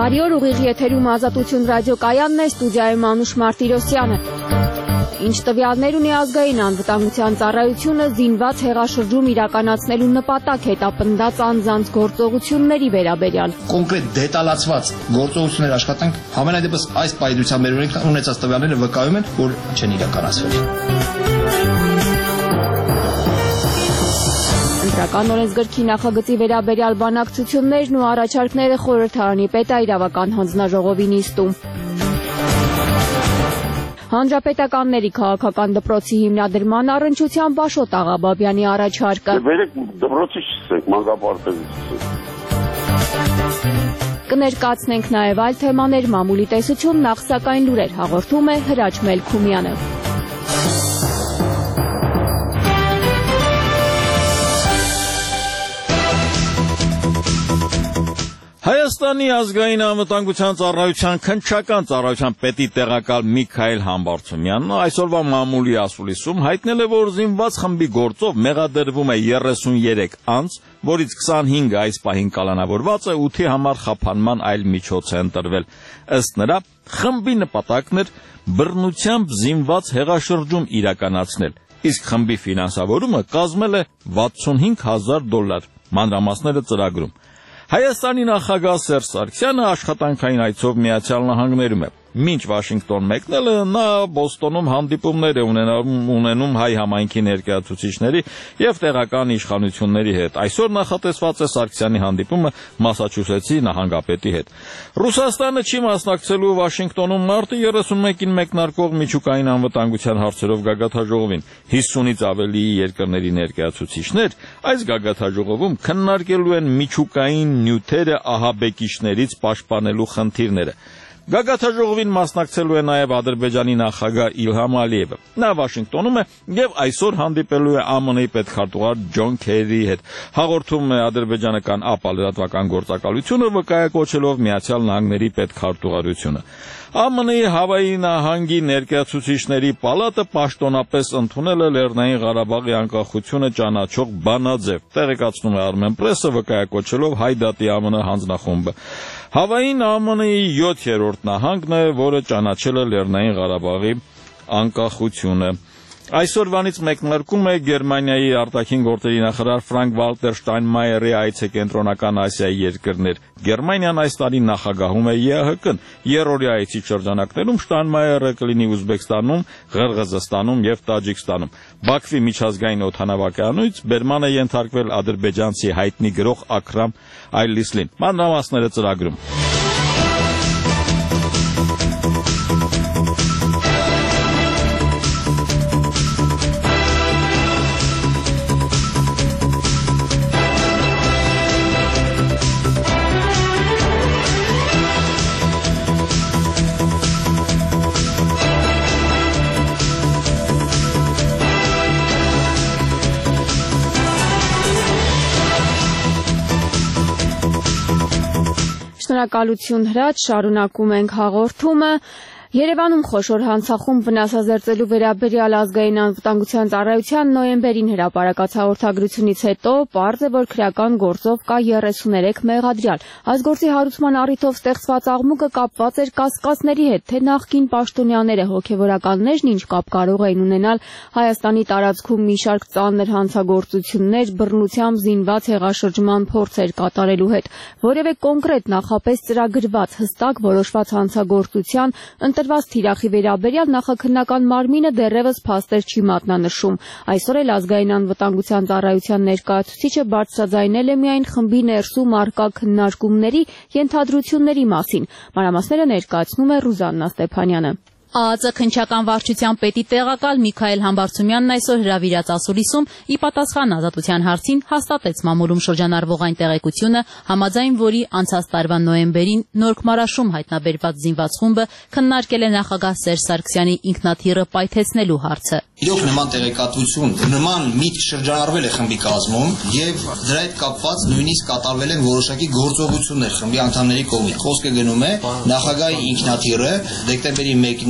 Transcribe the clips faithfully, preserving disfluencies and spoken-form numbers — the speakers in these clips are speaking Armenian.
Բարի օր, ուղիղ եթերում Ազատություն ռադիոկայանն է, ստուդիայում Անուշ Մարտիրոսյանը։ Ինչ տվյալներ ունի ազգային անվտանգության ծառայությունը զինված հեղաշրջում իրականացնելու նպատակ հետապնդած անձանց գործողությունների վերաբերյալ։ Կոնկրետ դետալացված գործողություններ աշխատանք համենայն դեպս այս պայծրությամբ մեր ունեցած տվյալները վկայում են, որ չեն իրականացվել։ Ընտրական օրենսգրքի նախագծի վերաբերյալ բանակցություններն ու առաջարկները խորհրդարանի պետաիրավական հանձնաժողովի նիստում։ Հանրապետականների քաղաքական դպրոցի հիմնադրման առնչությամբ Աշոտ Աղաբաբյանի առաջարկը։ Վերեք դպրոցի չսեք, մանկապարտեզի չսեք։ Կներկացնենք նաև այլ թեմաներ, մամուլի տեսություն, նախ սակայն լուրեր հաղորդում է Հրաչ Մելքումյանը։ Հայաստանի ազգային անվտանգության ծառայության քննչական ծառայության պետի տեղակալ Միքայել Համբարձումյանն այսօրվա մամուլի ասուլիսում հայտնել է, որ զինված խմբի գործով մեղադրվում է երեսունյերեք անձ, որից քսանհինգը այս պահին կալանավորված է, ութի համար խափանման այլ միջոց է ընտրվել։ Ըստ նրա, խմբի նպատակն էր բռնությամբ զինված հեղաշրջում իրականացնել, իսկ խմբի ֆինանսավորումը կազմել է վաթսունհինգ հազար դոլար։ Մանրամասները ծրագրում։ Հայաստանի նախագահ Սերժ Սարգսյանը աշխատանքային այցով Միացյալ Նահանգներում է։ Մինչ Վաշինգտոն մեկնելը նա Բոստոնում հանդիպումներ է ունենում հայ համայնքի ներկայացուցիչների եւ տեղական իշխանությունների հետ։ Այսօր նախատեսված է Սարգսյանի հանդիպումը Մասաչուսեթսի նահանգապետի հետ։ Ռուսաստանը չի մասնակցելու Վաշինգտոնում մարտի երեսունմեկին մեկնարկող միջուկային անվտանգության հարցերով գագաթաժողովին։ հիսունից ավելի երկրների ներկայացուցիչներ այս գագաթաժողովում քննարկելու են միջուկային նյութերը ահաբեկիչներից պաշտպանելու խնդիրները։ Գագաթաժողովին մասնակցելու է նաև Ադրբեջանի նախագահ Իլհամ Ալիևը։ Նա Վաշինգտոնում է եւ այսօր հանդիպելու է ԱՄՆ-ի պետքարտուղար Ջոն Քերիի հետ։ Հաղորդում է ադրբեջանական ԱՊԱ լրատվական գործակալությունը, վկայակոչելով Միացյալ Նահանգների պետքարտուղարությունը։ ԱՄՆ-ի Հավայի նահանգի ներկայացուցիչների պալատը պաշտոնապես ընդունել է Լեռնային Ղարաբաղի անկախությունը ճանաչող բանաձև, տեղեկացնում է Armen Press-ը, վկայակոչելով Հայ դատի ԱՄՆ հանձնախումբը։ Հավային ԱՄՆ-ի յոթերորդ նահանգն է, որը ճանաչել է Լեռնային Ղարաբաղի անկախությունը։ Այսօրվանից մեկնարկում է Գերմանիայի արտաքին գործերի նախարար Ֆրանկ Վալտեր Շտայնմայերի այցը Կենտրոնական Ասիայի երկրներ։ Գերմանիան այս տարի նախագահում է ԵԱՀԿ-ն։ Երրորդի այցի շրջանակներում Շտայնմայերը կլինի Ուզբեկստանում, Ղրղզստանում եւ Տաջիկստանում։ Բաքվի միջազգային օդանավակայանից բերման է ենթարկվել ադրբեջանցի հայտնի գրող Աքրամ Այլիսլին։ Մանրամասները ծրագրում։ Շնորհակալություն Հրաչ, շարունակում ենք հաղորդումը։ Երևանում խոշոր հանցախումբ վնասազերծելու վերաբերյալ ազգային անվտանգության ծառայության նոյեմբերին հրապարակած հաղորդագրությունից հետո պարզ է, որ քրեական գործով կա երեսուներեք մեղադրյալ։ Այս գործի հարուցման առիթով ստեղծված աղմուկը կապված էր կասկածների հետ, թե նախկին պաշտոնյաները հոգևորականներն ինչ կապ կարող էին ունենալ Հայաստանի տարածքում մի շարք ծանր հանցագործություններ, բռնությամբ զինված հեղաշրջման փորձեր կատարելու հետ։ Որևէ կոնկրետ նախապես ծրագրված հստակ որոշված հանցագործության ընտրված թիրախի վերաբերյալ նախաքննական մարմինը դեռևս փաստեր չի մատնանշում։ Այսօր էլ ազգային անվտանգության ծառայության ներկայացուցիչը բարձրաձայնել է միայն խմբի ներսում առկա քննարկումների ենթադրությունների մասին։ Մանրամասները ներկայացնում է Ռուզաննա Ստեփանյանը։ ԱԱԾ քննչական վարչության պետի տեղակալ Միքայել Համբարձումյանն այսօր հրավիրած ասուլիսում ի պատասխան ազատության հարցին հաստատեց մամուլում շրջանառվող այն տեղեկությունը, համաձայն որի անցած տարվա նոյեմբերին Նորք-Մարաշում հայտնաբերված զինված խումբը քննարկել է նախագահ Սերժ Սարգսյանի ինքնաթիռը պայթեցնելու հարցը։ Իրոք նման տեղեկատվություն, նման միտք շրջանառվել է խմբի կազմում եւ դրա հետ կապված նույնիսկ կատարվել են որոշակի գործողություններ խմբի անդամների կողմից։ Խոսքը գնում է նախագահի ինքնաթիռը դեկտեմբերի մեկին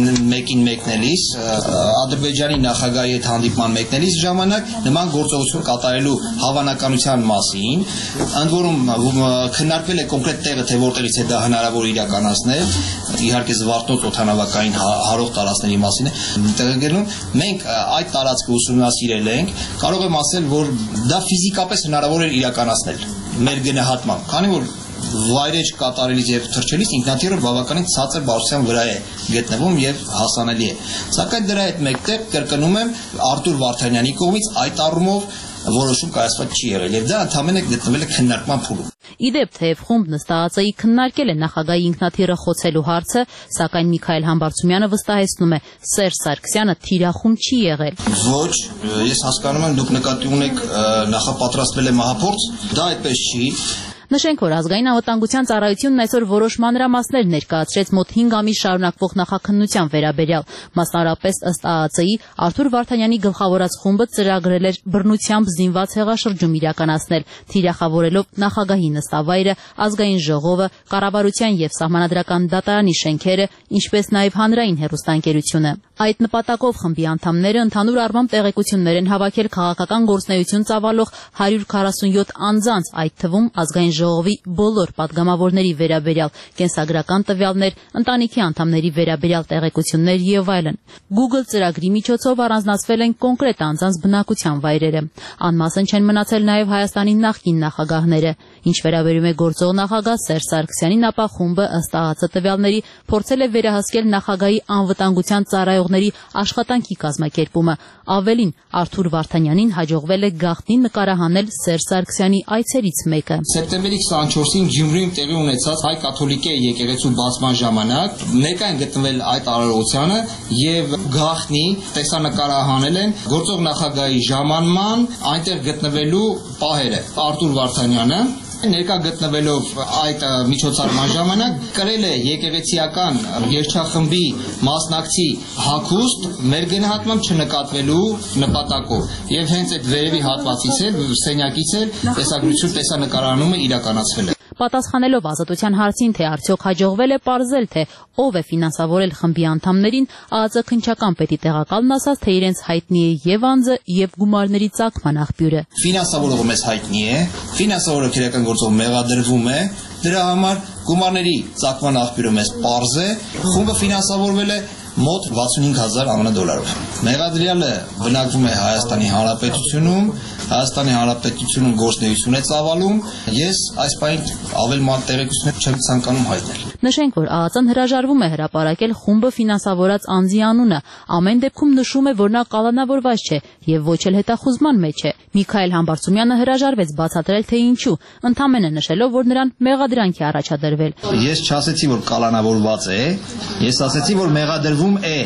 մեկին մեկնելիս, Ադրբեջանի նախագահի հետ հանդիպման մեկնելիս ժամանակ նման գործողություն կատարելու հավանականության մասին, ընդ որում քննարկվել է կոնկրետ տեղը, թե որտեղից է դա հնարավոր իրականացնել, իհարկե Զվարթնոց օդանավակային հարող տարածքների մասին է տեղեկանում, մենք այդ տարածքը ուսումնասիրել ենք, կարող եմ ասել, որ դա ֆիզիկապես հնարավոր է իրականացնել մեր գնահատմամբ, քանի որ վայրեջ կատարելիս եւ թռչելիս ինքնաթիռը բավականին ցածր բարձրության վրա է գտնվում եւ հասանելի է։ Սակայն դրա հետ մեկտեղ կրկնում եմ Արտուր Վարդանյանի կողմից այդ առումով որոշում կայացված չի եղել եւ դա ընդհանրապես գտնվել է քննարկման փուլում։ Իդեպ թեև խումբ նստածայի քննարկել է նախագահի ինքնաթիռը խոցելու հարցը, սակայն Միքայել Համբարձումյանը վստահեցնում է, Սերժ Սարգսյանը թիրախում չի եղել։ Ոչ, ես հասկանում եմ դուք նկատի ունեք նախապատրաստվել է մահափորձ, դա այդպես չի։ Նշենք, որ ազգային անվտանգության ծառայությունն այսօր որոշ մանրամասներ ներկայացրեց մոտ հինգ ամիս շարունակվող նախաքննության վերաբերյալ, մասնավորապես ըստ ԱԱԾ-ի Արտուր Վարդանյանի գլխավորած խումբը ծրագրել էր բռնությամբ զինված հեղաշրջում իրականացնել, թիրախավորելով նախագահի նստավայրը, ազգային ժողովը, կառավարության եւ սահմանադրական դատարանի շենքերը, ինչպես նաեւ հանրային հեռուստաընկերությունը։ Այդ նպատակով խմբի անդամները ընդհանուր առմամբ տեղեկություններ են հավաքել քաղաքական գործունեություն ծավալող հարյուր քառասունյոթ անձանց, այդ թվում ազգային ժողովի բոլոր падգամավորների վերաբերյալ կենսագրական տվյալներ, ընտանիքի անդամների վերաբերյալ տեղեկություններ եւ այլն։ Google ծրագրի միջոցով առանձնացվել են կոնկրետ անձանց բնակության վայրերը։ Անմասն չեն մնացել նաեւ Հայաստանի նախկին նախագահները։ Ինչ վերաբերում է գործող նախագահ Սերժ Սարգսյանին, ապա խումբը ըստ ԱԱԾ տվյալների փորձել է վերահսկել նախագահի անվտանգության ծառայողների աշխատանքի կազմակերպումը։ Ավելին, Արտուր Վարդանյանին հաջողվել է գաղտնի նկարահանել Սերժ Սարգսյանի այցերից մեկը։ Սեպտեմբերի քսաներկուսին Գյումրիում տեղի ունեցած հայ կաթոլիկե եկեղեցու բացման ժամանակ ներկա են գտնվել այդ արարողությանը եւ գաղտնի տեսանկարահանել են գործող նախագահի ժամանման այնտեղ գտնվելու պահերը։ Արտուր Վարդանյանը ներկա գտնվելով այդ միջոցառման ժամանակ կրել է եկեղեցիական երգչախմբի մասնակցի հագուստ մեր գնահատմամբ չնկատվելու նպատակով եւ հենց այդ վերևի հատվածից էլ սենյակից էլ տեսագրություն տեսանկարահանումը իրականացվել է։ Պատասխանելով Ազատության հարցին, թե արդյոք հաջողվել է պարզել, թե ով է ֆինանսավորել խմբի անդամներին, ԱԱԾ քննչական պետի տեղակալն ասաց, թե իրենց հայտնի է եւ անձը եւ գումարների ծագման աղբյուրը։ Ֆինանսավորողը մեզ հայտնի է, ֆինանսավորող քրեական գործով մեղադրվում է, դրա համար գումարների ծագման աղբյուրը մեզ պարզ է, խումբը ֆինանսավորվել է մոտ վաթսունհինգ հազար ԱՄՆ դոլարով։ Մեղադրյալը բնակվում է Հայաստանի Հանրապետությունում, Հայաստանի Հանրապետությունում գործունեություն է ծավալում, ես այս պահին ավել ման տեղեկություններ չեմ ցանկանում հայտնել։ Նշենք, որ ԱԱԾ-ն հրաժարվում է հրապարակել խումբը ֆինանսավորած անձի անունը, ամեն դեպքում նշում է, որ նա կալանավորված չէ եւ ոչ էլ հետախուզման մեջ է։ Միքայել Համբարձումյանը հրաժարվեց բացատրել, թե ինչու, ընդամենը նշելով, որ նրան մեղադրանք է առաջադրվել։ Ես չասեցի, որ կալանավորված է, ես ասեցի, որ մեղադրվում է։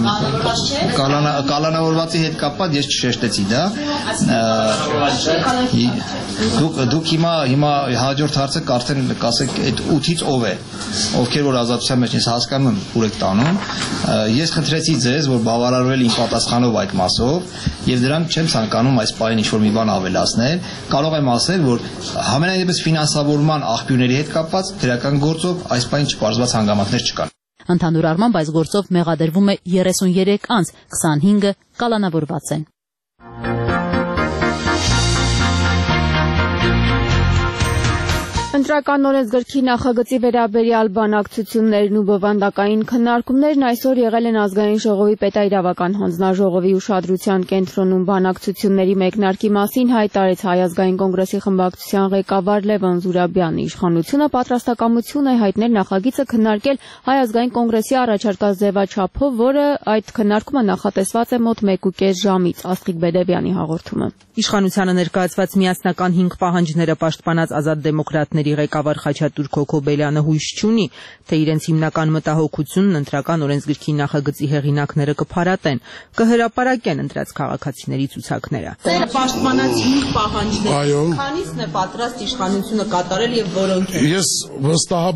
Կալանավորվածի հետ կապված ես չշեշտեցի դա։ Դուք դուք հիմա հիմա հաջորդ հարցը արդեն կասեք այդ ութից ով է, ովքեր որ ազատության մեջ ես հասկանում եմ ուր եք տանում, ես խնդրեցի ձեզ, որ բավարարվել իմ պատասխանով այդ մասով եւ դրան չեմ ցանկանում այս պահին ինչ-որ մի բան ավելացնել, կարող եմ ասել, որ համենայնպես ֆինանսավորման աղբյուրների հետ կապված քրեական գործով այս պահին չպարզված հանգամանքներ չկան։ Ընդհանուր առմամբ այս գործով մեղադրվում է երեսունյերեք անձ, քսանհինգը կալանավորված են։ Ընտրական օրենսգրքի նախագծի վերաբերյալ բանակցություններն ու բովանդակային քննարկումներն այսօր եղել են ազգային ժողովի պետաիրավական հանձնաժողովի ուշադրության կենտրոնում։ Բանակցությունների մեկնարկի մասին հայտարարեց Հայ ազգային կոնգրեսի խմբակցության ղեկավար Լևոն Զուրաբյանը։ Իշխանությունը պատրաստակամություն է հայտնել նախագիծը քննարկել Հայ ազգային կոնգրեսի առաջարկած ձևաչափով, որը այդ քննարկումը նախատեսված է մոտ մեկ ու կես ժամից։ Աստղիկ Բեդևյանի հաղորդումը։ Իշխանությանը ներկայացված միասնական հինգ պահանջները պաշտպանած ազատ դեմոկրատների ղեկավար Խաչատուր Քոքոբելյանը հույս չունի, թե իրենց հիմնական մտահոգությունն ընտրական օրենսգրքի նախագծի հեղինակները կփարատեն, կհրապարակեն ընտրած քաղաքացիների ցուցակները։ Ձեր պաշտպանած հինգ պահանջներ, քանիսն է պատրաստ իշխանությունը կատարել եւ որոնք են։ Ես վստահաբար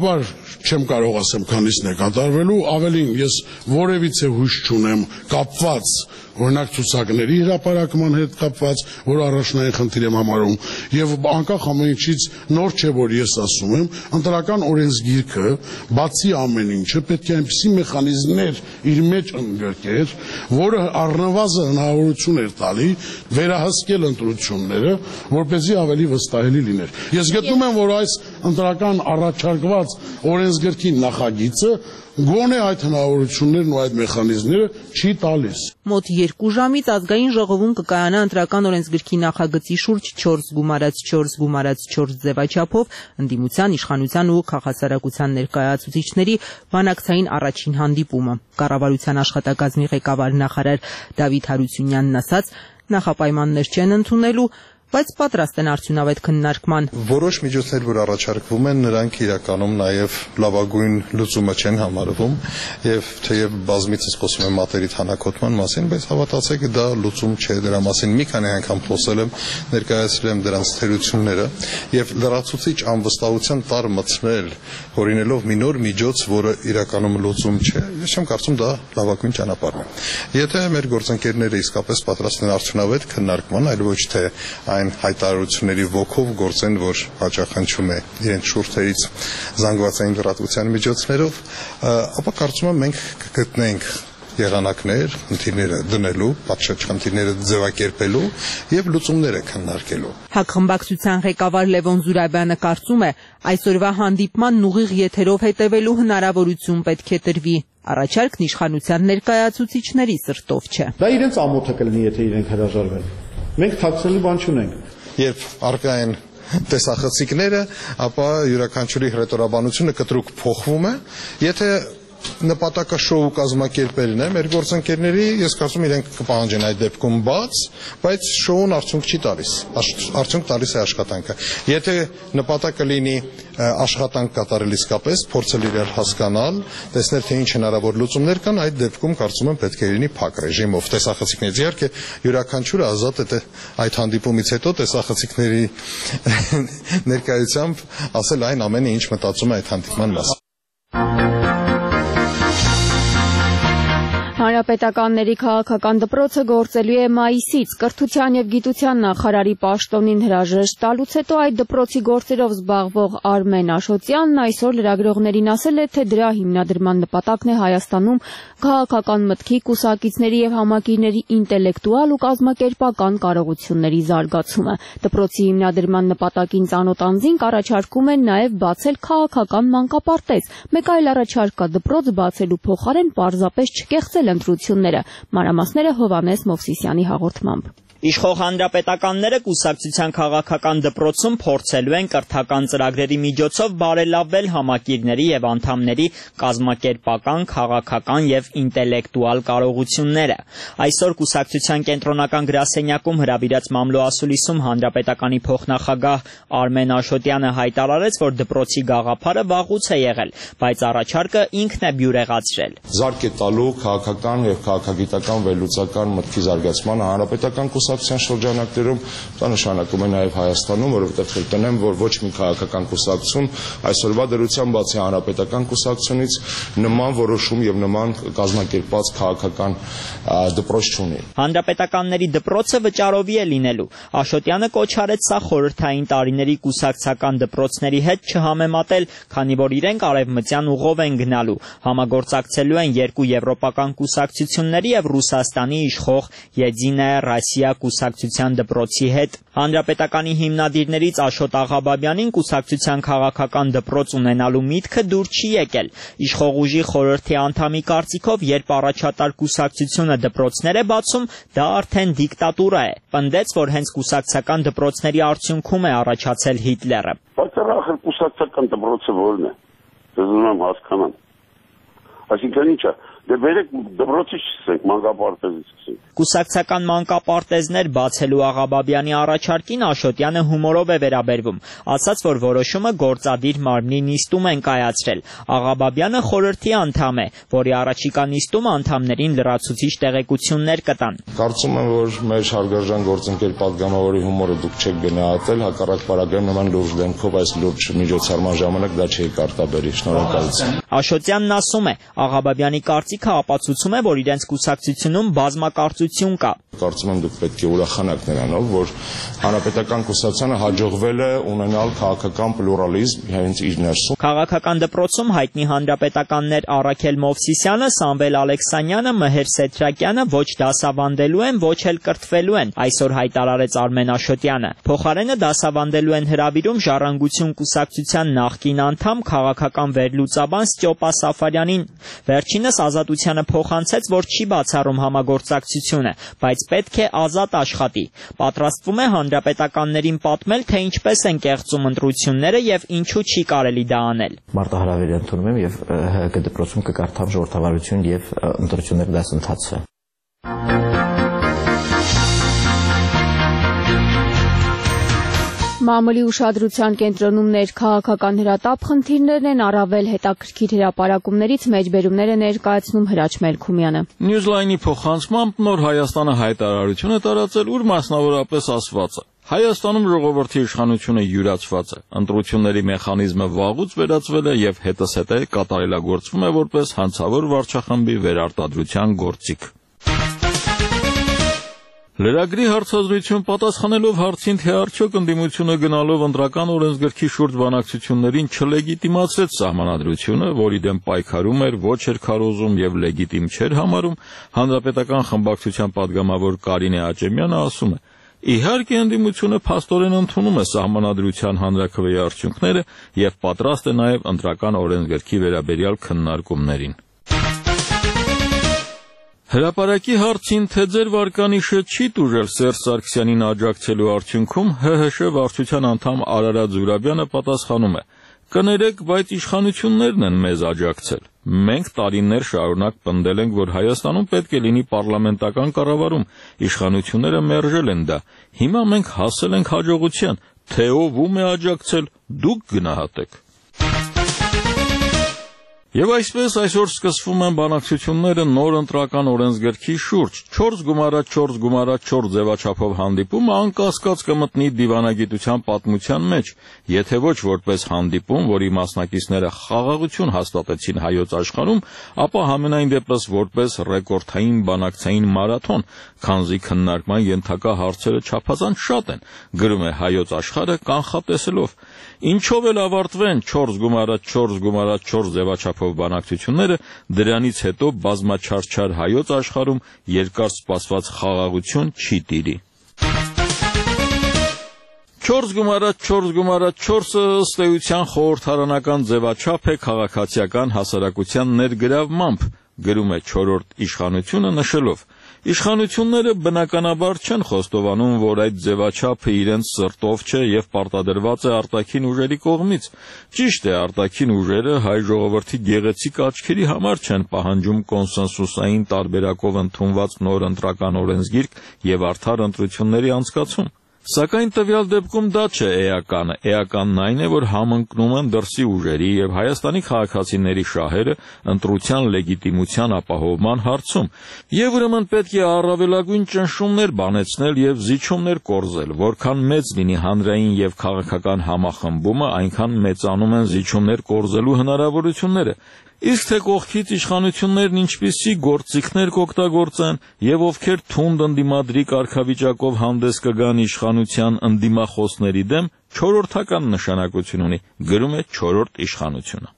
չեմ կարող ասեմ քանիսն է կատարվելու, ավելին ես որևիցե հույս չունեմ կապված օրինակ ցուցակների հրապարակման հետ կապված, որ առաջնային խնդիր եմ համարում, եւ անկախ ամեն ինչից նոր չէ, որ ես ասում եմ, ընտրական օրենսգիրքը, բացի ամեն ինչը, պետք է այնպիսի մեխանիզմներ իր մեջ ընդգրկեր, որը առնվազն հնարավորություն էր տալի վերահսկել ընտրությունները, որպեսզի ավելի վստահելի լիներ։ Ես գտնում եմ, որ այս ընտրական առաջարկված օրենսգրքի նախագիծը գոնե այդ հնարավորություններն ու այդ մեխանիզմները չի տալիս։ Մոտ երկու ժամից ազգային ժողովում կկայանա ընտրական օրենսգրքի նախագծի շուրջ չորս գումարած չորս գումարած չորս ձևաչափով ընդդիմության, իշխանության ու քաղաքասարակության ներկայացուցիչների բանակցային առաջին հանդիպումը։ Կառավարության աշխատակազմի ղեկավար նախարար Դավիթ Հարությունյանն ասաց, նախապայմաններ չեն ընդունելու, բայց պատրաստ են արդյունավետ քննարկման։ Որոշ միջոցներ, որ առաջարկվում են, նրանք իրականում նաև լավագույն լուծումը չեն համարվում, եւ թեև բազմիցս խոսում եմ մատերի թանաքոտման մասին, բայց հավատացեք, դա լուծում չէ, դրա մասին մի քանի անգամ խոսել եմ, ներկայացրել եմ դրանց թերությունները եւ լրացուցիչ անվստահության տար մտցնել, հորինելով մի նոր միջոց, որը իրականում լուծում չէ, ես չեմ կարծում դա լավագույն ճանապարհն է։ Եթե մեր գործընկերները իսկապես պատրաստ են արդյունավետ քննարկման, այլ ոչ թե այն հայտարարությունների ոգով գործեն, որ հաճախանչում է իրենց շուրթերից զանգվածային լրատվության միջոցներով, ապա կարծում եմ մենք կգտնենք եղանակներ, խնդիրները դնելու, պատշաճ խնդիրները ձևակերպելու եւ լուծումները քննարկելու։ Հակխմբակցության ղեկավար Լևոն Զուրաբյանը կարծում է, այսօրվա հանդիպման ուղիղ եթերով հետևելու հնարավորություն պետք է տրվի։ Առաջարկն իշխանության ներկայացուցիչների սրտով չէ։ Դա իրենց ամոթը կլինի, եթե իրենք հրաժարվեն։ Մենք թաքցնելու բան չունենք։ Երբ արկա են տեսախցիկները, ապա յուրաքանչյուրի հռետորաբանությունը կտրուկ փոխվում է։ Եթե նպատակը շոու կազմակերպելն է, մեր գործընկերների, ես կարծում իրենք կպահանջեն այդ դեպքում բաց, բայց շոուն արդյունք չի տալիս, արդյունք տալիս է աշխատանքը։ Եթե նպատակը լինի աշխատանք կատարել իսկապես, փորձել իրար հասկանալ, տեսնել թե ինչ հնարավոր լուծումներ կան, այդ դեպքում կարծում եմ պետք է լինի փակ ռեժիմով տեսախցիկներից։ Իհարկե յուրաքանչյուրը ազատ է այդ հանդիպումից հետո տեսախցիկների ներկայությամբ ասել այն ամենը, ինչ մտածում է այդ հանդիպման մասին։ Հանրապետականների քաղաքական դպրոցը գործելու է մայիսից։ Կրթության եւ գիտության նախարարի պաշտոնին հրաժեշտ տալուց հետո այդ դպրոցի գործերով զբաղվող Արմեն Աշոտյանն այսօր լրագրողներին ասել է, թե դրա հիմնադրման նպատակն է Հայաստանում քաղաքական մտքի, կուսակիցների եւ համակիրների ինտելեկտուալ ու կազմակերպական կարողությունների զարգացումը։ Դպրոցի հիմնադրման նպատակին ծանոթ անձին կառաջարկում են նաեւ բացել քաղաքական մանկապարտեզ։ Մեկ այլ առաջարկ կա դպրոց բացելու փոխարեն պարզապես չկեղծել ընտրությունները։ Մանրամասները Հովանես Մովսիսյանի հաղորդմամբ։ Իշխող հանրապետականները կուսակցության քաղաքական դպրոցում փորձելու են կրթական ծրագրերի միջոցով բարելավել համակիրների եւ անդամների կազմակերպական, քաղաքական եւ ինտելեկտուալ կարողությունները։ Այսօր կուսակցության կենտրոնական գրասենյակում հրավիրած մամլոասուլիսում հանրապետականի փոխնախագահ Արմեն Աշոտյանը հայտարարեց, որ դպրոցի գաղափարը վաղուց է եղել, բայց առաջարկը ինքն է բյուրեղացրել։ Զարգ է տալու քաղաքական եւ քաղաքագիտական վերլուծական մտքի զարգացմանը հանրապետական կուսակցության շրջանակներում, դա նշանակում է նաև Հայաստանում, որովհետև կրկնեմ, որ ոչ մի քաղաքական կուսակցություն այսօրվա դրությամբ բացի հանրապետական կուսակցությունից նման որոշում եւ նման կազմակերպված քաղաքական դպրոց չունի։ Հանրապետականների դպրոցը վճարովի է լինելու։ Աշոտյանը կոչ արեց սա խորհրդային տարիների կուսակցական դպրոցների հետ չհամեմատել, քանի որ իրենք արևմտյան ուղով են գնալու, համագործակցելու են երկու եվրոպական կուսակցությունների եւ Ռուսաստանի իշխող Եդինայա Ռոսիա կուսակցության դպրոցի հետ։ Հանրապետականի հիմնադիրներից Աշոտ Աղաբաբյանին կուսակցության քաղաքական դպրոց ունենալու միտքը դուր չի եկել։ Իշխող ուժի խորհրդի անդամի կարծիքով, երբ առաջատար կուսակցությունը դպրոցներ է բացում, դա արդեն դիկտատուրա է։ Պնդեց, որ հենց կուսակցական դպրոցների արդյունքում է առաջացել Հիտլերը։ Բայց ախր կուսակցական դպրոցը որն է։ Ուզում եմ հասկանամ։ Այսինքն ի՞նչ է։ Դե վերեք դպրոցից սկսենք, մանկապարտեզից սկսենք։ Կուսակցական մանկապարտեզներ բացելու Աղաբաբյանի առաջարկին Աշոտյանը հումորով է վերաբերվում, ասաց, որ որոշումը գործադիր մարմնի նիստում են կայացրել։ Աղաբաբյանը խորհրդի անդամ է, որի առաջիկա նիստում անդամներին լրացուցիչ տեղեկություններ կտան։ Կարծում եմ, որ մեր հարգարժան գործընկեր պատգամավորի հումորը դուք չեք գնահատել, հակառակ պարագայում նման լուրջ դեմքով այս լուրջ միջոցառման ժամանակ դա չի կարտաբերի։ Շնորհակալություն։ Աշոտյանն ասում է, Աղաբաբյանի կարծիքը ապացուցում է, որ իրենց կուսակցությունում բազմակարծություն կա։ Կարծում եմ դուք պետք է ուրախանաք նրանով, որ հանրապետական կուսակցությանը հաջողվել է ունենալ քաղաքական պլուրալիզմ հենց իր ներսում։ Քաղաքական դպրոցում հայտնի հանրապետականներ Առաքել Մովսիսյանը, Սամվել Ալեքսանյանը, Մհեր Սեթրակյանը ոչ դասավանդելու են, ոչ էլ կրթվելու են, այսօր հայտարարեց Արմեն Աշոտյանը։ Փոխարենը դասավանդելու են հրավիրում Ժառանգություն կուսակցության նախկին անդամ քաղաքական վերլուծաբան Ստյոպա Սաֆարյանին։ Վերջինս Ազատությանը փոխանցեց, որ չի բացառում համագործակցությունը, բայց պետք է ազատ աշխատի։ Պատրաստվում է հանրապետականներին պատմել, թե ինչպես են կեղծում ընտրությունները եւ ինչու չի կարելի դա անել։ Մարտահրավեր ընդունում եմ եւ Հ Կ դպրոցում կկարդամ ժողովրդավարություն եւ ընտրություններ դասընթացը։ Մամուլի ուշադրության կենտրոնում ներքաղաքական հրատապ խնդիրներն են, առավել հետաքրքիր հրապարակումներից մեջբերումներ է ներկայացնում Հրաչ Մելքումյանը։ Newsline-ի փոխանցմամբ Նոր Հայաստանը հայտարարություն է տարածել, ուր մասնավորապես ասված է. Հայաստանում ժողովրդի իշխանությունը յուրացված է, ընտրությունների մեխանիզմը վաղուց վերածվել է եւ հետզհետե կատարելագործվում է որպես հանցավոր վարչախմբի վերարտադրության գործիք։ Լրագրի հարցազրույցում պատասխանելով հարցին, թե արդյոք ընդդիմությունը գնալով ընտրական օրենսգրքի շուրջ բանակցություններին չլեգիտիմացրեց սահմանադրությունը, որի դեմ պայքարում էր, ոչ էր քարոզում եւ լեգիտիմ չէր համարում, հանրապետական խմբակցության падգամավոր Կարինե Աճեմյանը ասում է. Իհարկե ընդդիմությունը փաստորեն ընդունում է սահմանադրության հանրաքվեի արդյունքները եւ պատրաստ է նաեւ ընտրական օրենսգրքի վերաբերյալ քննարկումներին։ Հրապարակի հարցին, թե ձեր վարկանիշը չի տուժել Սերժ Սարգսյանին աջակցելու արդյունքում, Հ Հ Շ վարչության անդամ Արարատ Զուրաբյանը պատասխանում է. Կներեք, բայց իշխանություններն են մեզ աջակցել։ Մենք տարիներ շարունակ պնդել ենք, որ Հայաստանում պետք է լինի պարլամենտական կառավարում, իշխանությունները մերժել են դա։ Հիմա մենք հասել ենք հաջողության, թե ով ում է աջակցել, դուք գնահատեք։ Եվ այսպես այսօր սկսվում են բանակցությունները նոր ընտրական օրենսգրքի շուրջ։ չորս գումարած չորս գումարած չորս ձևաչափով հանդիպումը անկասկած կմտնի դիվանագիտության պատմության մեջ, եթե ոչ որպես հանդիպում, որի մասնակիցները խաղաղություն հաստատեցին հայոց աշխարհում, ապա համենայն դեպս որպես ռեկորդային բանակցային մարաթոն, քանզի քննարկման ենթակա հարցերը չափազանց շատ են, գրում է Հայոց աշխարհը կանխատեսելով։ Ինչով էլ ավարտվեն չորս գումարած չորս գումարած չորս ձևաչափով բանակցությունները, դրանից հետո բազմաչարչար հայոց աշխարհում երկար սպասված խաղաղություն չի տիրի։ չորս գումարած չորս գումարած չորսը ըստ էության խորհրդարանական ձևաչափ է քաղաքացիական հասարակության ներգրավմամբ, գրում է չորրորդ իշխանությունը նշելով. Իշխանությունները բնականաբար չեն խոստովանում, որ այդ ձևաչափը իրենց սրտով չէ եւ պարտադրված է արտաքին ուժերի կողմից։ Ճիշտ է, արտաքին ուժերը հայ ժողովրդի գեղեցիկ աչքերի համար չեն պահանջում կոնսենսուսային տարբերակով ընդունված նոր ընտրական օրենսգիրք եւ արդար ընտրությունների անցկացում։ Սակայն տվյալ դեպքում դա չէ էականը, էականն այն է, որ համընկնում են դրսի ուժերի եւ Հայաստանի քաղաքացիների շահերը ընտրության լեգիտիմության ապահովման հարցում, եւ ուրեմն պետք է առավելագույն ճնշումներ բանեցնել եւ զիջումներ կորզել, որքան մեծ լինի հանրային եւ քաղաքական համախմբումը, այնքան մեծանում են զիջումներ կորզելու հնարավորությունները։ Իսկ թե կողքից իշխանություններն ինչպիսի գործիքներ կօգտագործեն եւ ովքեր թունդ ընդդիմադրի կարգավիճակով հանդես կգան իշխանության ընդդիմախոսների դեմ, չորրորդական նշանակություն ունի, գրում է չորրորդ իշխանությունը։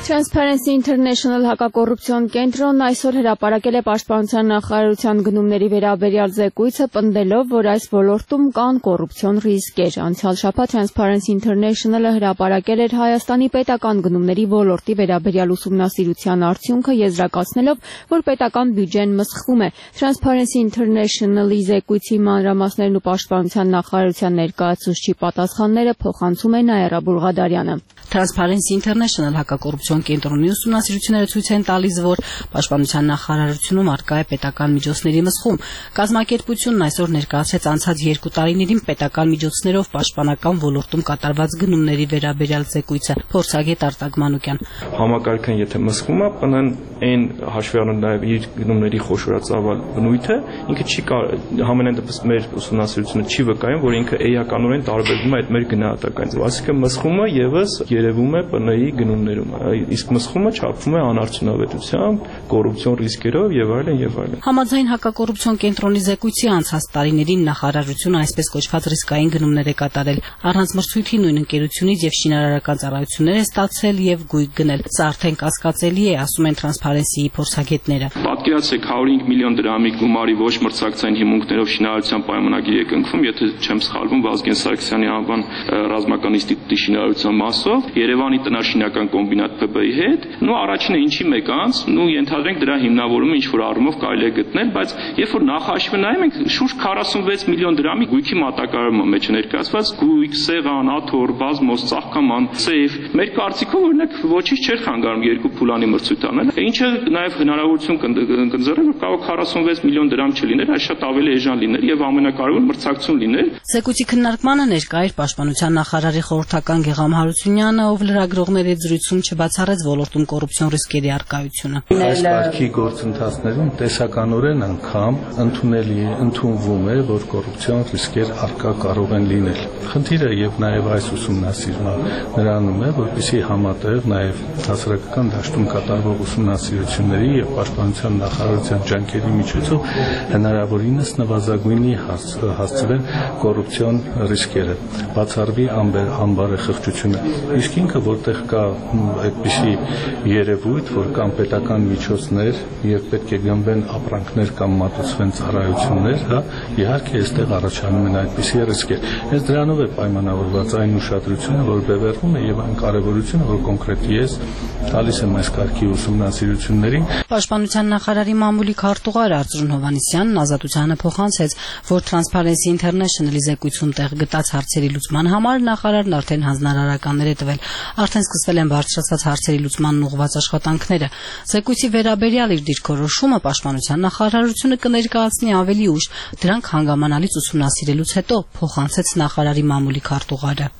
Transparency International հակակոռուպցիոն կենտրոնն այսօր հրապարակել է Պաշտպանության նախարարության գնումների վերաբերյալ զեկույցը, պնդելով, որ այս ոլորտում կան կոռուպցիոն ռիսկեր։ Անցյալ շաբաթ Transparency International-ը հրապարակել էր Հայաստանի պետական գնումների ոլորտի վերաբերյալ ուսումնասիրության արդյունքը, եզրակացնելով, որ պետական բյուջեն մսխվում է։ Transparency International-ի զեկույցի մանրամասներն ու Պաշտպանության նախարարության ներկայացուցչի պատասխանները փոխանցում է Նաիրա Բուլղադարյանը։ Transparency International հակակոռուպցիոն կենտրոնի ուսումնասիրությունները ցույց են տալիս, որ Պաշտպանության նախարարությունում արկա է պետական միջոցների մսխում։ Կազմակերպությունն այսօր ներկայացրեց անցած երկու տարիներին պետական միջոցներով պաշտպանական ոլորտում կատարված գնումների վերաբերյալ զեկույցը։ Փորձագետ Արտակ Մանուկյան։ Համակարգն եթե մսխում է, ՊՆ-ն այն հաշվի առնելով նաև իր գնումների խոշորացավալ բնույթը, ինքը չի համենայն դեպս մեր ուսումնասիրությունը չի վկայում, որ ինքը էականորեն տարբերվում է այդ մեր գնահատականից։ Այսինքն մսխումը եւս երևում է ՊՆ-ի գնումներում, իսկ մսխումը չափվում է անարդյունավետությամբ, կոռուպցիոն ռիսկերով եւ այլն եւ այլն։ Համաձայն հակակոռուպցիոն կենտրոնի զեկույցի անցած տարիներին նախարարությունը այսպես կոչված ռիսկային գնումներ է կատարել, առանց մրցույթի նույն ընկերությունից եւ շինարարական ծառայություններ է ստացել եւ գույք գնել։ Սա արդեն կասկածելի է, ասում են Transparency-ի փորձագետները։ Պատկերացրեք հարյուր հինգ միլիոն դրամի գումարի ոչ մրցակցային հիմունքներով շինարարության պայմանագիր է կնքվում, եթե չեմ սխալվում, Վազգեն Սարգսյանի անվան ռազմական ինստիտուտի շինարարության մասով Երևանի տնաշինական կոմբինատ Փ Բ-ի հետ, նու առաջինը ինչի մեկ անց, նու ենթադրենք դրա հիմնավորումը ինչ որ առումով կարելի է գտնել, բայց երբ որ նախաշվը նայում ենք, շուրջ քառասունվեց միլիոն դրամի գույքի մատակարարումը մեջ ներկայացված, գույք, սեղան, աթոռ, բազմոց, ծաղկաման, սեյֆ, մեր կարծիքով օրինակ ոչինչ չէր խանգարում երկու փուլանի մրցույթ անել, ինչը նաև հնարավորություն կընձեռել, որ կարող քառասունվեց միլիոն դրամ չլիներ, այլ շատ ավելի էժան լիներ եւ ամենակարևորը մրցակցություն լիներ։ Զեկույցի քննարկմանը ներկա էր Պաշտպանության նախարարի խորհրդական Գեգամ Հարությունյանը, ով լրագրողների զրույցում չբացառեց ոլորտում կոռուպցիոն ռիսկերի առկայությունը։ Այս կարգի գործընթացներում տեսականորեն անգամ ընդունելի է, ընդունվում է, որ կոռուպցիոն ռիսկեր առկա կարող են լինել։ Խնդիրը եւ նաեւ այս ուսումնասիրումը նրանում է, որպեսզի համատեղ նաեւ հասարակական դաշտում կատարվող ուսումնասիրությունների եւ Պաշտպանության նախարարության ջանքերի միջոցով հնարավորինս նվազագույնի հասցվեն կոռուպցիոն ռիսկերը, բացառվի անբարեխղճությունը։ Իսկ ինքը որտեղ կա այդպիսի երևույթ, որ կան պետական միջոցներ եւ պետք է գնվեն ապրանքներ կամ մատուցվեն ծառայություններ, հա, իհարկե այստեղ առաջանում են այդպիսի ռիսկեր։ Հենց դրանով է պայմանավորված այն ուշադրությունը, որ բևեռվում է եւ այն կարեւորությունը, որ կոնկրետ ես տալիս եմ այս կարգի ուսումնասիրություններին։ Պաշտպանության նախարարի մամուլի քարտուղար Արծրուն Հովհաննիսյանն Ազատությանը փոխանցեց, որ Transparency International-ի զեկույցում տեղ գտած հարցերի լուծման համար նախարարն արդեն հանձնարարականներ է տվել։ Արդեն սկսվել են բարձրացած հարցերի լուծմանն ուղղված աշխատանքները։ Զեկույցի վերաբերյալ իր դիրքորոշումը Պաշտպանության նախարարությունը կներկայացնի ավելի ուշ, դրանք հանգամանալից ուսումնասիրելուց հետո, փոխանցեց նախարարի մամուլի քարտուղարը։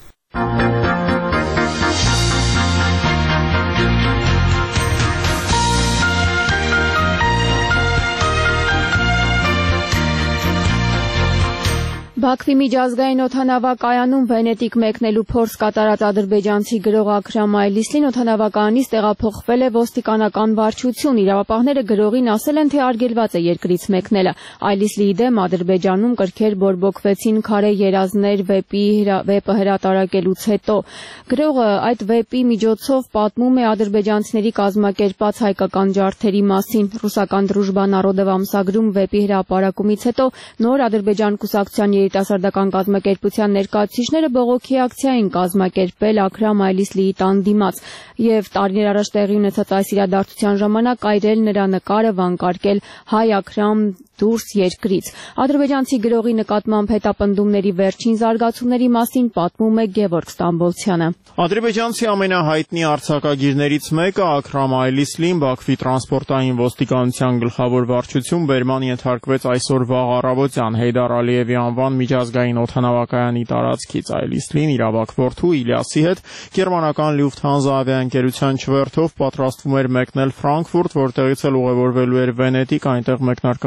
Բաքվի միջազգային օդանավակայանում Վենետիկ մեկնելու փորձ կատարած ադրբեջանցի գրող Աքրամ Այլիսլին օդանավակայանից տեղափոխվել է ոստիկանական վարչություն։ Իրավապահները գրողին ասել են, թե արգելված է երկրից մեկնելը։ Այլիսլիի դեմ Ադրբեջանում կրքեր բորբոքվեցին քարե երազներ վեպի վեպը հրատարակելուց հետո։ Գրողը այդ վեպի միջոցով պատմում է ադրբեջանցիների կազմակերպած հայկական ջարդերի մասին։ Ռուսական Դրուժբա Նարոդով ամսագրում վեպի հրապարակումից հետո նոր Ադրբեջան կուսակցության երիտասարդական կազմակերպության ներկայացուցիչները բողոքի ակցիա են կազմակերպել Աքրամ Այլիսլիի տան դիմաց եւ տարիներ առաջ տեղի ունեցած այս իրադարձության ժամանակ այրել նրա նկարը, վանկարկել «Հայ Աքրամ, դուրս երկրից»։ Ադրբեջանցի գրողի նկատմամբ հետապնդումների վերջին զարգացումների մասին պատմում է Գևորգ Ստամբոլցյանը։ Ադրբեջանցի ամենահայտնի արձակագիրներից մեկը Աքրամ Այլիսլին Բաքվի տրանսպորտային ոստիկանության գլխավոր վարչություն բերման ենթարկվեց այսօր վաղ առավոտյան Հեյդար Ալիևի անվան միջազգային օդանավակայանի տարածքից։ Այլիսլին իր ավագ որդու Իլյասի հետ գերմանական Lufthansa ավիաընկերության չվերթով պատրաստվում էր մեկնել Ֆրանկֆուրտ, որտեղից էլ ուղևորվելու էր Վենետիկ, այնտեղ մեկնարկած գրքի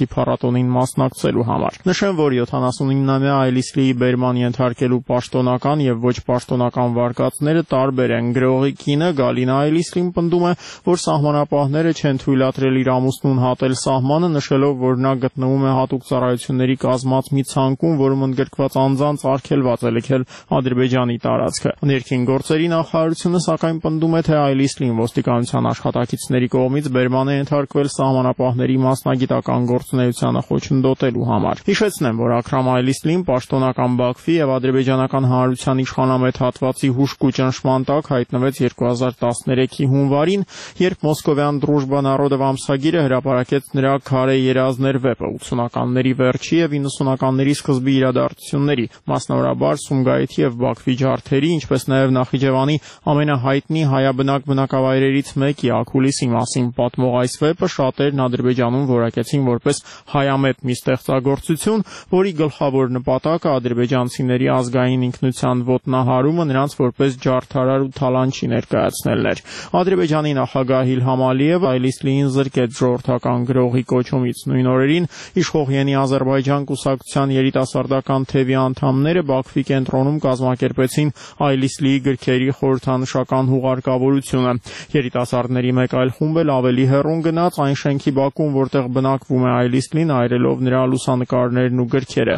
ջանցի փառատոնին մասնակցելու համար։ Նշեմ, որ յոթանասունինամյա Այլիսլիի բերման ենթարկելու պաշտոնական եւ ոչ պաշտոնական վարկածները տարբեր են։ Գրողի կինը Գալինա Այլիսլին պնդում է, որ սահմանապահները չեն թույլատրել իր ամուսնուն հատել սահմանը, նշելով, որ նա գտնվում է հատուկ ծառայությունների կազմած մի ցանկում, որում ընդգրկված անձանց արգելված է լքել Ադրբեջանի տարածքը։ Ներքին գործերի նախարարությունը սակայն պնդում է, թե Այլիսլին ոստիկանության աշխատակիցների կողմից բերման է ենթարկվել սահմանապահների մասնագիտական գործունեությանը խոչընդոտելու համար։ Հիշեցնեմ, որ Աքրամ Այլիսլին պաշտոնական Բաքվի եւ ադրբեջանական հանրության իշխանամետ հատվածի հուշկու ճնշման տակ հայտնվեց երկու հազար տասներեքի հունվարին, երբ Մոսկովյան Դրուժբա Նարոդով ամսագիրը հրապարակեց նրա քարե երազներ վեպը ութսունականների վերջի եւ իննսունականների սկզբի իրադարձությունների, մասնավորաբար Սումգայիթի եւ Բաքվի ջարդերի, ինչպես նաեւ Նախիջևանի ամենահայտնի հայաբնակ բնակավայրերից մեկի Աքուլիսի մասին պատմող այս վեպը շատերն Ադրբեջանում որակեցին որպես հայամետ մի ստեղծագործություն, որի գլխավոր նպատակը ադրբեջանցիների ազգային ինքնության ոտնահարումը, նրանց որպես ջարդարար ու թալանչի ներկայացնելն էր։ Ադրբեջանի նախագահ Իլհամ Ալիևը Այլիսլիին զրկեց ժողովրդական գրողի կոչումից։ Նույն օրերին իշխող Յենի Ադրբեջան կուսակցության երիտասարդական թևի անդամները Բաքվի կենտրոնում կազմակերպեցին Այլիսլիի գրքերի խորհրդանշական հուղարկավորությունը։ Երիտասարդների մեկ այլ խումբ էլ ավելի հեռուն գնաց այն շենքի բակում, որտեղ բնակվում է Այլիսլին, այրելով նրա լուսանկարներն ու գրքերը։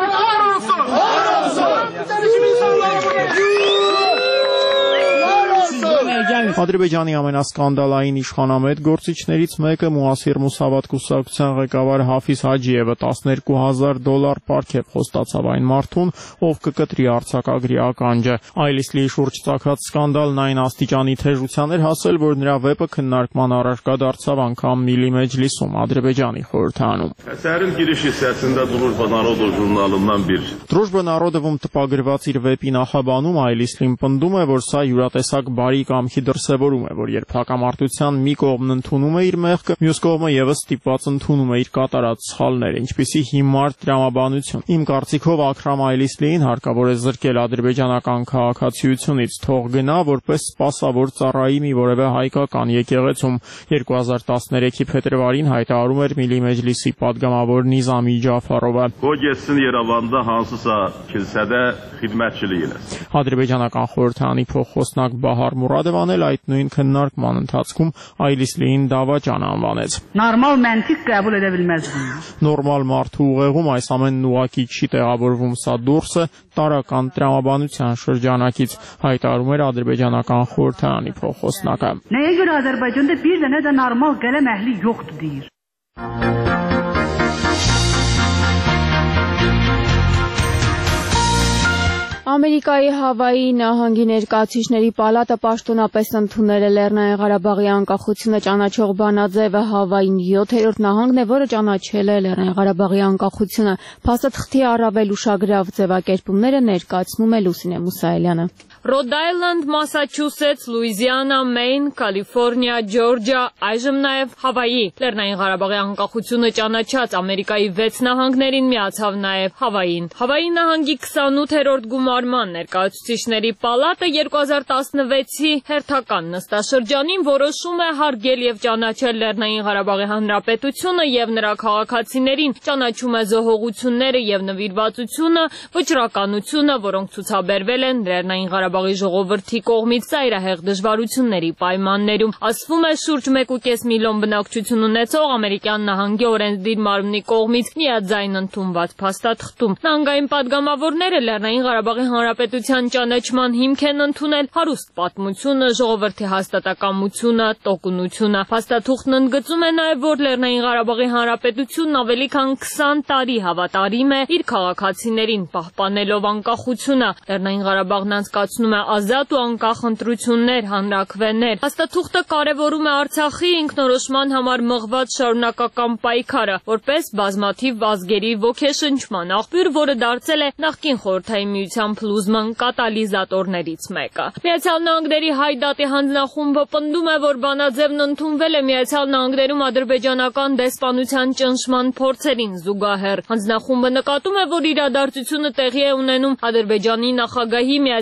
Ադրբեջանի ամենասկանդալային իշխանամետ գործիչներից մեկը Մուասիր Մուսավատ կուսակցության ղեկավար Հաֆիզ Հաջիևը տասներկու հազար դոլար պարգև խոստացավ այն մարդուն, ով կկտրի արձակագրի ականջը։ Այլիսլիի շուրջ ծագած սկանդալն այն աստիճանի թեժության էր հասել, որ նրա վեպը քննարկման առարկա դարձավ անգամ Միլի Մեջլիսում, Ադրբեջանի խորհրդանում։ Əsərin giriş hissəsində Drujba Narodov jurnalından bir Drujba Narodov-ում տպագրված իր վեպի նախաբանում Այլիսլին պնդում է, որ սա յուրատեսակ բարի կամքի դրսևորում է, որ երբ հակամարտության մի կողմն ընդունում է իր մեղքը, մյուս կողմը եւս ստիպված ընդունում է իր կատարած սխալները, ինչպիսի հիմար տրամաբանություն։ Իմ կարծիքով Աքրամ Այլիսլիին հարկավոր է զրկել ադրբեջանական քաղաքացիությունից, թող գնա որպես սպասավոր ծառայի մի որևէ հայկական եկեղեցում։ երկու հազար տասներեքի փետրվարին հայտարարում էր Միլի Մեջլիսի падգամավոր Նիզամի Ջաֆարովը։ Ադրբեջանական խորհրդանի փոխխոսնակ Բահար Մուրադովան էլ այդ նույն քննարկման ընթացքում Այլիսլիին դավաճան անվանեց։ Նորմալ մենտիկ qəbul edə bilməzdim։ Նորմալ մարդու ուղեղում այս ամենն ուղղակի չի տեղավորվում, սա դուրս է տարական տրամաբանության շրջանակից, հայտարարում էր ադրբեջանական խորհրդանի փոխխոսնակը։ Nəyə görə Azərbaycanda bir dənə də normal qələm əhli yoxdur deyir։ Ամերիկայի Հավայի նահանգի ներկայացուցիչների պալատը պաշտոնապես ընդունել է Լեռնային Ղարաբաղի անկախությունը ճանաչող բանաձևը։ Հավային յոթերորդ նահանգն է, որը ճանաչել է Լեռնային Ղարաբաղի անկախությունը։ Փաստաթղթի առավել ուշագրավ ձևակերպումները ներկայացնում է Լուսինե Մուսայելյանը։ Ռոդ Այլանդ, Մասաչուսեթս, Լուիզիանա, Մեյն, Կալիֆոռնիա, Ջորջիա, այժմ նաև Հավայի։ Լեռնային Ղարաբաղի անկախությունը ճանաչած Ամերիկայի վեց նահանգներին միացավ նաև Հավային։ Հավայի նահանգի քսանութերորդ գումարման ներկայացուցիչների պալատը երկու հազար տասնվեցի հերթական նստաշրջանին որոշում է հարգել եւ ճանաչել Լեռնային Ղարաբաղի Հանրապետությունը եւ նրա քաղաքացիներին, ճանաչում է զոհողությունները եւ նվիրվածությունը, վճռականությունը, որոնք ցուցաբերվել են Լեռնային Ղարաբաղի ժողովրդի կողմից ծայրահեղ դժվարությունների պայմաններում։ Ասվում է շուրջ մեկ ու կես միլիոն բնակչություն ունեցող ամերիկյան նահանգի օրենսդիր մարմնի կողմից միաձայն ընդունված փաստաթղթում։ Նահանգային падգամավորները Լեռնային Ղարաբաղի Հանրապետության ճանաչման հիմք են ընդունել հարուստ պատմությունը, ժողովրդի հաստատակամությունը, տոկունությունը։ Փաստաթուղթն ընդգծում է նաև, որ Լեռնային Ղարաբաղի Հանրապետությունն ավելի քան քսան տարի հավատարիմ է իր քաղաքացիներին, պահպանելով անկախությունը։ Լեռնային Ղարաբաղն անցկացնում է ազատ ու անկախ ընտրություններ, հանրաքվեներ։ Փաստաթուղթը կարևորում է Արցախի ինքնորոշման համար մղված շարունակական պայքարը, որպես բազմաթիվ ազգերի ոգեշնչման աղբյուր, որը դարձել է նախկին Խորհրդային Միության փլուզման կատալիզատորներից մեկը։ Միացյալ Նահանգների Հայդատի հանձնախումբը պնդում է, որ բանաձևն ընդունվել է Միացյալ Նահանգներում ադրբեջանական դեսպանության ճնշման փորձերին զուգահեռ։ Հանձնախումբը նկատում է, որ իրադարձությունը տեղի է ունենում Ադրբեջանի նախագահի Միացյալ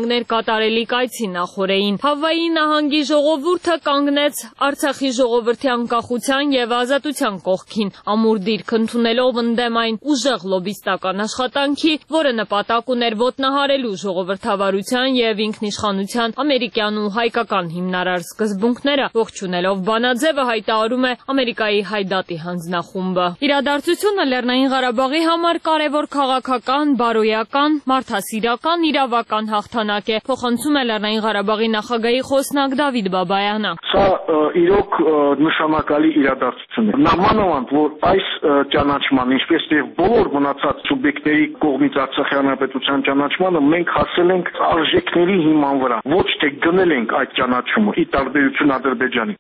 նահանգներ կատարելի կայցի նախորդին։ Հավայի նահանգի ժողովուրդը կանգնեց Արցախի ժողովրդի անկախության եւ ազատության կողքին, ամուր դիրք ընդունելով ընդդեմ այն ուժեղ լոբիստական աշխատանքի, որը նպատակ ուներ ոտնահարելու ժողովրդավարության եւ ինքնիշխանության ամերիկյան ու հայկական հիմնարար սկզբունքները, ողջունելով բանաձևը հայտարարում է Ամերիկայի հայդատի հանձնախումբը։ Իրադարձությունը Լեռնային Ղարաբաղի համար կարևոր քաղաքական, բարոյական, մարդասիրական, իրավական հաղթանակ է, փոխանցում է Լեռնային Ղարաբաղի նախագահի խոսնակ Դավիթ Բաբայանը։ Սա իրոք նշանակալի իրադարձություն է։ Նամանավանդ, որ այս ճանաչման, ինչպես եւ բոլոր մնացած սուբյեկտների կողմից Արցախի հանրապետության ճանաչմանը մենք հասել ենք արժեքների հիման վրա, ոչ թե գնել ենք այդ ճանաչումը՝ ի տարբերություն Ադրբեջանի։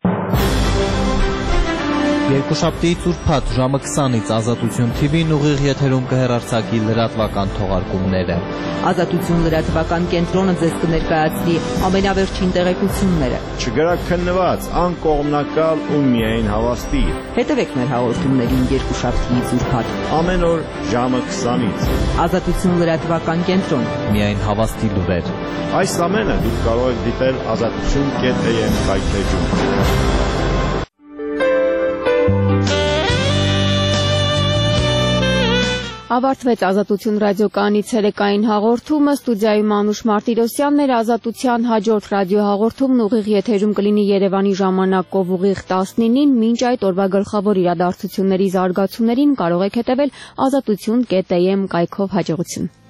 Երկուշաբթիից ուրբաթ ժամը քսանից Ազատություն Թի Վին ուղիղ եթերում կհեռարձակի լրատվական թողարկումները։ Ազատություն լրատվական կենտրոնը ձեզ կներկայացնի ամենավերջին տեղեկությունները։ Չգրաքննված, անկողմնակալ ու միայն հավաստի։ Հետևեք մեր հաղորդումներին երկուշաբթիից ուրբաթ ամեն օր ժամը քսանից։ Ազատություն լրատվական կենտրոն։ Միայն հավաստի լուրեր։ Այս ամենը դուք կարող եք դիտել ազատություն կետ էյ էմ կայքեջում։ Ավարտվեց Ազատություն ռադիոկայանի ցերեկային հաղորդումը, ստուդիայում Անուշ Մարտիրոսյանն էր, Ազատության հաջորդ ռադիոհաղորդումն ուղիղ եթերում կլինի Երևանի ժամանակով ուղիղ տասնինին, մինչ այդ օրվա գլխավոր իրադարձությունների զարգացումներին կարող եք հետևել ազատություն կետ էյ էմ կայքով։ Հաջողություն։